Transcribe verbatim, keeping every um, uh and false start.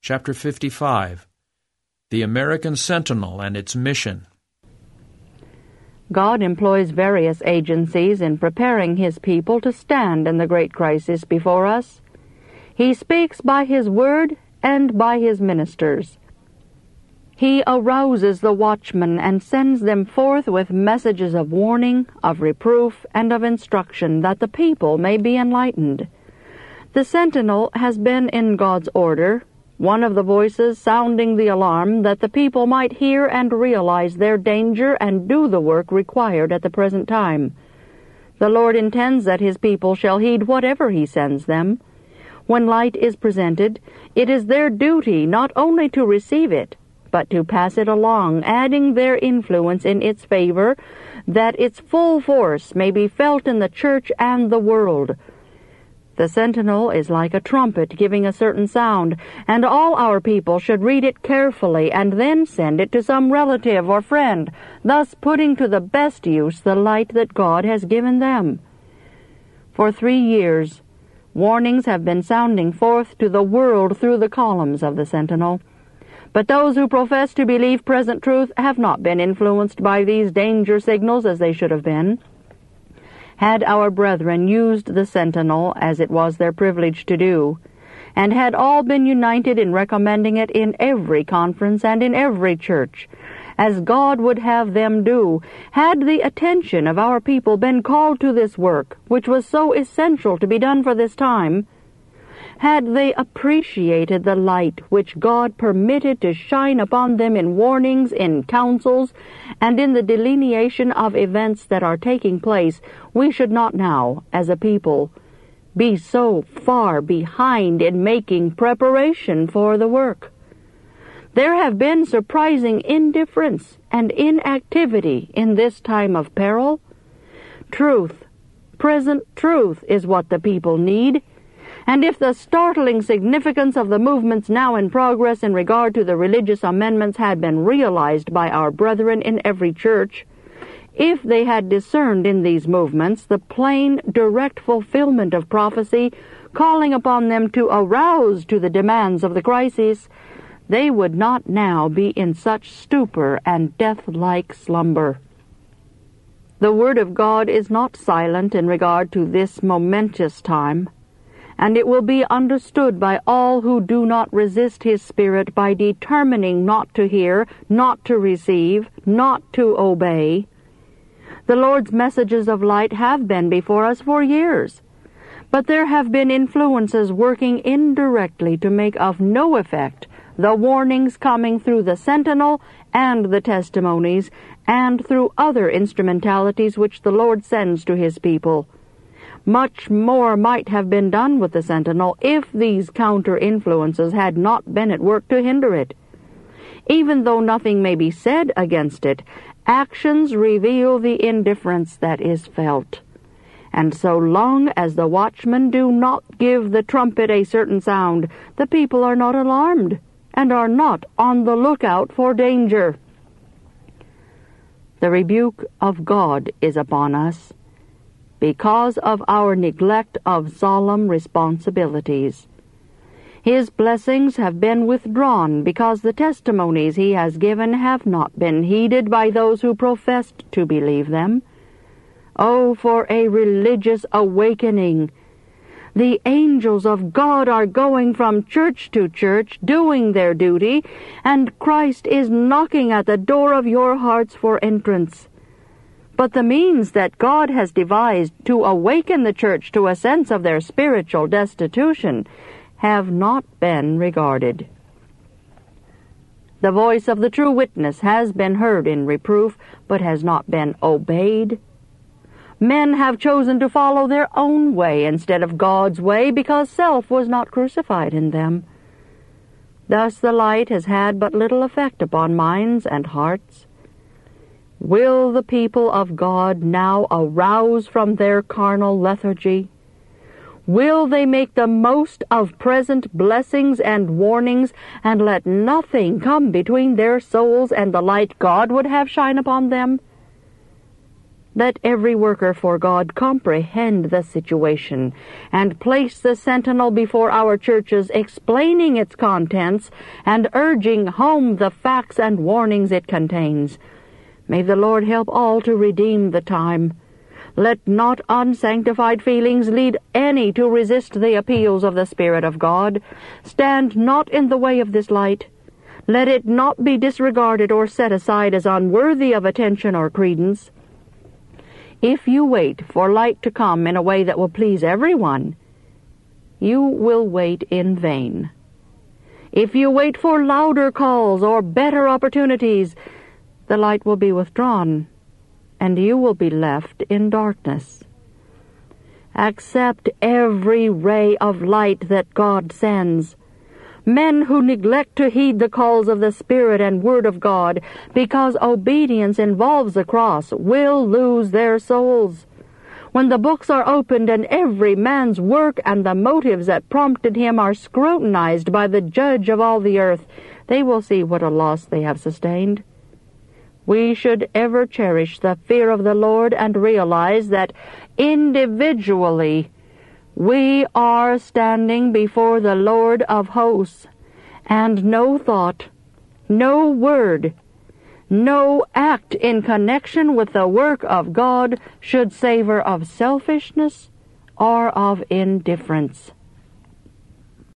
Chapter fifty-five. The American Sentinel and its Mission. God employs various agencies in preparing His people to stand in the great crisis before us. He speaks by His word and by His ministers. He arouses the watchmen and sends them forth with messages of warning, of reproof, and of instruction, that the people may be enlightened. The sentinel has been in God's order, one of the voices sounding the alarm that the people might hear and realize their danger and do the work required at the present time. The Lord intends that His people shall heed whatever He sends them. When light is presented, it is their duty not only to receive it, but to pass it along, adding their influence in its favor, that its full force may be felt in the church and the world. The sentinel is like a trumpet giving a certain sound, and all our people should read it carefully and then send it to some relative or friend, thus putting to the best use the light that God has given them. For three years, warnings have been sounding forth to the world through the columns of the sentinel. But those who profess to believe present truth have not been influenced by these danger signals as they should have been. Had our brethren used the sentinel as it was their privilege to do, and had all been united in recommending it in every conference and in every church, as God would have them do, had the attention of our people been called to this work, which was so essential to be done for this time, had they appreciated the light which God permitted to shine upon them in warnings, in counsels, and in the delineation of events that are taking place, we should not now, as a people, be so far behind in making preparation for the work. There have been surprising indifference and inactivity in this time of peril. Truth, present truth, is what the people need. And if the startling significance of the movements now in progress in regard to the religious amendments had been realized by our brethren in every church, if they had discerned in these movements the plain, direct fulfillment of prophecy, calling upon them to arouse to the demands of the crisis, they would not now be in such stupor and death-like slumber. The Word of God is not silent in regard to this momentous time, and it will be understood by all who do not resist His Spirit by determining not to hear, not to receive, not to obey. The Lord's messages of light have been before us for years, but there have been influences working indirectly to make of no effect the warnings coming through the sentinel and the testimonies, and through other instrumentalities which the Lord sends to His people. Much more might have been done with the sentinel if these counter-influences had not been at work to hinder it. Even though nothing may be said against it, actions reveal the indifference that is felt. And so long as the watchmen do not give the trumpet a certain sound, the people are not alarmed, and are not on the lookout for danger. The rebuke of God is upon us, because of our neglect of solemn responsibilities. His blessings have been withdrawn because the testimonies He has given have not been heeded by those who professed to believe them. Oh, for a religious awakening! The angels of God are going from church to church, doing their duty, and Christ is knocking at the door of your hearts for entrance. But the means that God has devised to awaken the church to a sense of their spiritual destitution have not been regarded. The voice of the true witness has been heard in reproof, but has not been obeyed. Men have chosen to follow their own way instead of God's way, because self was not crucified in them. Thus the light has had but little effect upon minds and hearts. Will the people of God now arouse from their carnal lethargy? Will they make the most of present blessings and warnings, and let nothing come between their souls and the light God would have shine upon them? Let every worker for God comprehend the situation and place the Sentinel before our churches, explaining its contents and urging home the facts and warnings it contains. May the Lord help all to redeem the time. Let not unsanctified feelings lead any to resist the appeals of the Spirit of God. Stand not in the way of this light. Let it not be disregarded or set aside as unworthy of attention or credence. If you wait for light to come in a way that will please everyone, you will wait in vain. If you wait for louder calls or better opportunities, the light will be withdrawn, and you will be left in darkness. Accept every ray of light that God sends. Men who neglect to heed the calls of the Spirit and Word of God because obedience involves the cross will lose their souls. When the books are opened and every man's work and the motives that prompted him are scrutinized by the Judge of all the earth, they will see what a loss they have sustained. We should ever cherish the fear of the Lord and realize that individually we are standing before the Lord of hosts, and no thought, no word, no act in connection with the work of God should savor of selfishness or of indifference.